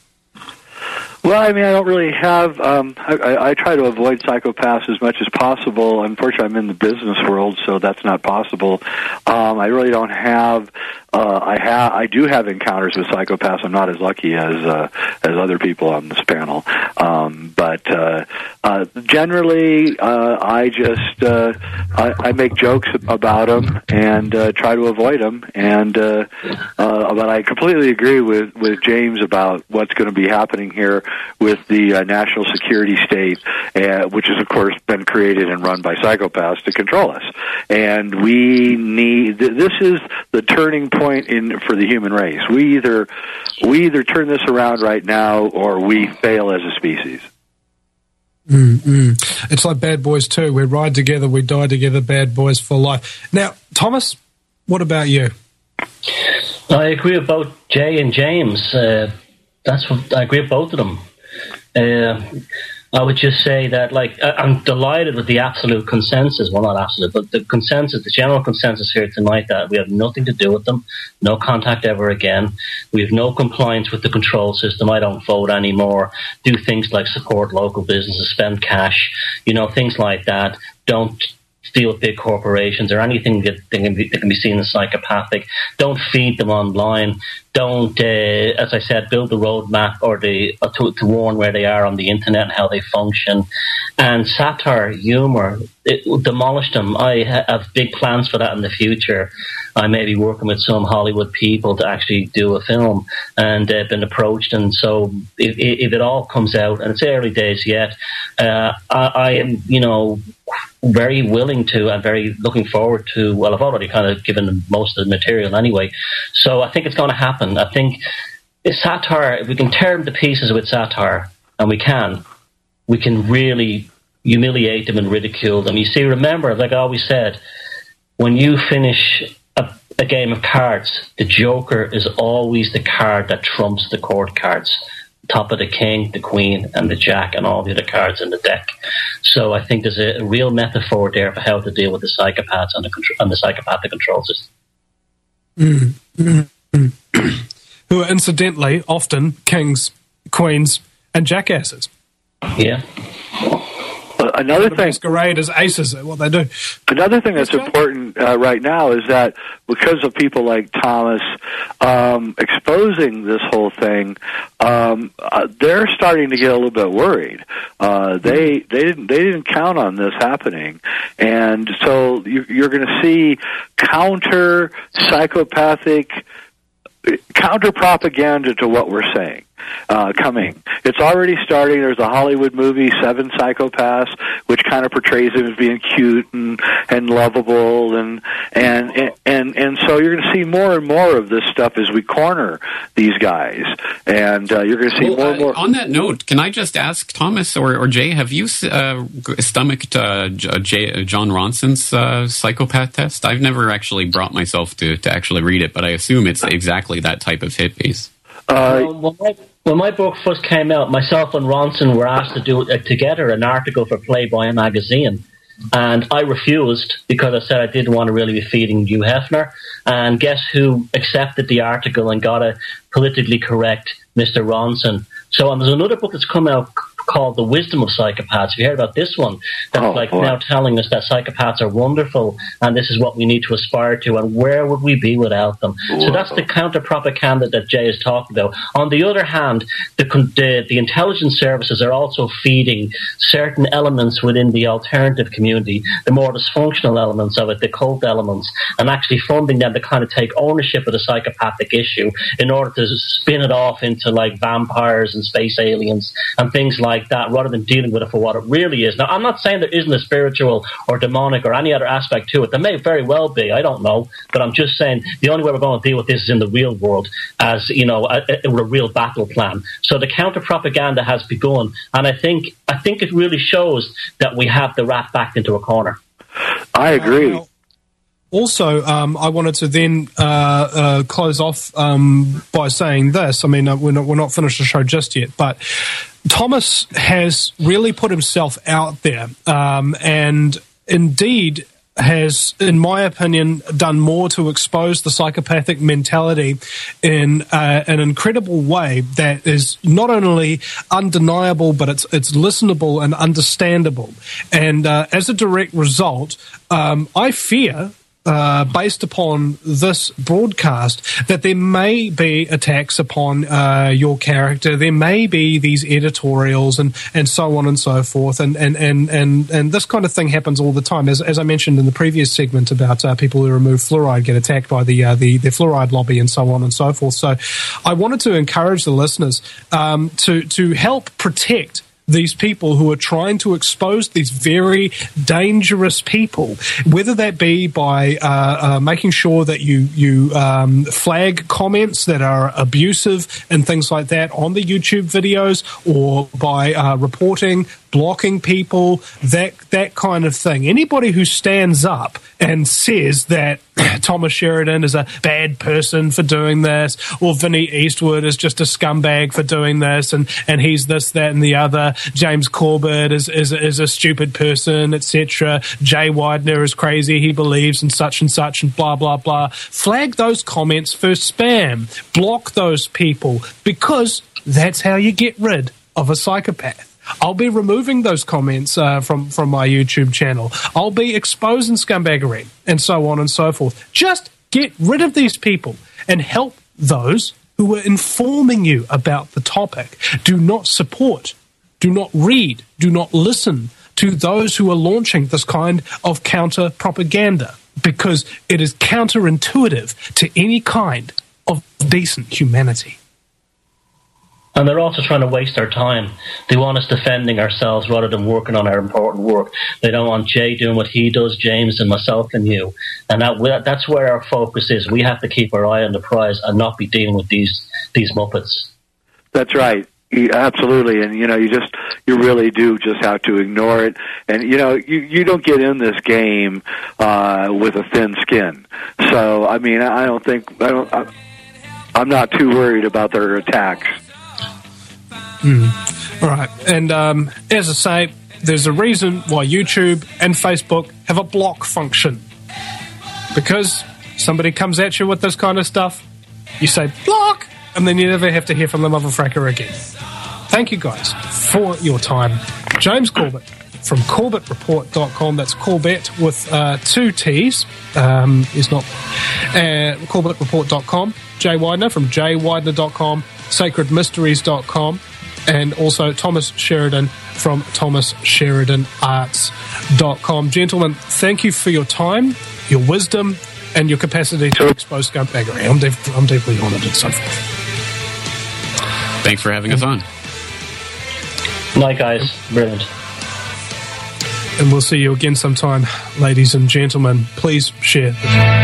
Well, I mean, I don't really have, um, I, I, I try to avoid psychopaths as much as possible. Unfortunately, I'm in the business world, so that's not possible. Um, I really don't have, uh, I have, I do have encounters with psychopaths. I'm not as lucky as, uh, as other people on this panel. Um, but, uh, uh, generally, uh, I just, uh, I, I make jokes about them and, uh, try to avoid them. And, uh, uh, but I completely agree with, with James about what's going to be happening here with the uh, national security state, uh, which has, of course, been created and run by psychopaths to control us. And we need, th- this is the turning point in for the human race. We either, we either turn this around right now, or we fail as a species. Mm-hmm. It's like Bad Boys two. We ride together, we die together, bad boys for life. Now, Thomas, what about you? I agree with both Jay and James. Uh, that's what I agree with both of them. Uh, I would just say that, like, I'm delighted with the absolute consensus. Well, not absolute, but the consensus, the general consensus here tonight that we have nothing to do with them, no contact ever again. We have no compliance with the control system. I don't vote anymore. Do things like support local businesses, spend cash, you know, things like that. Don't deal with big corporations or anything that, that, can, be, that can be seen as psychopathic. Don't feed them online. Don't, uh, as I said, build the roadmap or the uh, to, to warn where they are on the internet and how they function. And satire, humour, it will demolish them. I ha- have big plans for that in the future. I may be working with some Hollywood people to actually do a film, and uh, been approached. And so, if, if it all comes out, and it's early days yet, uh, I, I am, you know, very willing to and very looking forward to. Well, I've already kind of given most of the material anyway, so I think it's going to happen. I think it's satire. If we can tear them to pieces with satire, and we can, we can really humiliate them and ridicule them. You see, remember, like I always said, when you finish a, a game of cards, the Joker is always the card that trumps the court cards. Top of the king, the queen, and the jack, and all the other cards in the deck. So I think there's a, a real metaphor there for how to deal with the psychopaths and the, contr- and the psychopathic control system. Mm-hmm. Who are incidentally often kings, queens, and jackasses. Yeah. Another thing, masquerade as aces at what they do. Another thing that's important uh, right now is that because of people like Thomas um, exposing this whole thing, um, uh, they're starting to get a little bit worried. Uh, they they didn't they didn't count on this happening, and so you, you're going to see counter psychopathic. counter propaganda to what we're saying uh, coming. It's already starting. There's a Hollywood movie, Seven Psychopaths, which kind of portrays him as being cute and, and lovable, and and and and so you're going to see more and more of this stuff as we corner these guys, and uh, you're going to see well, more and more. Uh, on that note, can I just ask Thomas or, or Jay, have you uh, stomached uh, Jay, John Ronson's uh, psychopath test? I've never actually brought myself to, to actually read it, but I assume it's exactly that type of hit piece. Uh, well, when, my, when my book first came out, myself and Ronson were asked to do uh, together an article for Playboy magazine, and I refused because I said I didn't want to really be feeding Hugh Hefner. And guess who accepted the article and got a politically correct Mister Ronson? So um, there's another book that's come out called The Wisdom of Psychopaths. Have you heard about this one? That's oh, like boy. now telling us that psychopaths are wonderful and this is what we need to aspire to, and where would we be without them? Whoa. So that's the counter-propaganda that Jay is talking about. On the other hand, the, the, the intelligence services are also feeding certain elements within the alternative community, the more dysfunctional elements of it, the cult elements, and actually funding them to kind of take ownership of the psychopathic issue in order to spin it off into like vampires and space aliens and things like that, rather than dealing with it for what it really is. Now, I'm not saying there isn't a spiritual or demonic or any other aspect to it. There may very well be. I don't know. But I'm just saying the only way we're going to deal with this is in the real world, as, you know, a, a, a real battle plan. So the counter-propaganda has begun. And I think I think it really shows that we have the rat backed into a corner. I agree. Uh, Also, um, I wanted to then uh, uh, close off um, by saying this. I mean, uh, we're not, we're not finished the show just yet, but Thomas has really put himself out there um, and indeed has, in my opinion, done more to expose the psychopathic mentality in uh, an incredible way that is not only undeniable, but it's it's listenable and understandable. And uh, as a direct result, um, I fear... Uh, based upon this broadcast, that there may be attacks upon uh, your character. There may be these editorials and, and so on and so forth. And, and, and, and, and this kind of thing happens all the time. As, as I mentioned in the previous segment about uh, people who remove fluoride get attacked by the, uh, the, the fluoride lobby and so on and so forth. So I wanted to encourage the listeners um, to, to help protect these people who are trying to expose these very dangerous people, whether that be by uh, uh, making sure that you you um, flag comments that are abusive and things like that on the YouTube videos, or by uh, reporting blocking people, that that kind of thing. Anybody who stands up and says that Thomas Sheridan is a bad person for doing this, or Vinnie Eastwood is just a scumbag for doing this, and, and he's this, that, and the other, James Corbett is is, is a stupid person, et cetera. Jay Widener is crazy, he believes in such and such, and blah, blah, blah. Flag those comments for spam. Block those people, because that's how you get rid of a psychopath. I'll be removing those comments uh, from, from my YouTube channel. I'll be exposing scumbaggery and so on and so forth. Just get rid of these people and help those who are informing you about the topic. Do not support, do not read, do not listen to those who are launching this kind of counter-propaganda, because it is counterintuitive to any kind of decent humanity. And they're also trying to waste our time. They want us defending ourselves rather than working on our important work. They don't want Jay doing what he does, James and myself and you. And that that's where our focus is. We have to keep our eye on the prize and not be dealing with these these Muppets. That's right. You- Absolutely. And, you know, you just, you really do just have to ignore it. And, you know, you, you don't get in this game uh, with a thin skin. So, I mean, I don't think, I don't, I, I'm not too worried about their attacks. Mm. All right. And um, as I say, there's a reason why YouTube and Facebook have a block function. Because somebody comes at you with this kind of stuff, you say block, and then you never have to hear from the motherfracker again. Thank you guys for your time. James Corbett from Corbett Report dot com. That's Corbett with uh, two T's. Um, is not uh, Corbett Report dot com. Jay Widener from Jay Widener dot com. Sacred Mysteries dot com. And also Thomas Sheridan from Thomas Sheridan Arts dot com. Gentlemen, thank you for your time, your wisdom, and your capacity to expose scumbaggery. I'm, def- I'm deeply honoured and so forth. Thanks for having us on. Night, guys. Brilliant. And we'll see you again sometime, ladies and gentlemen. Please share the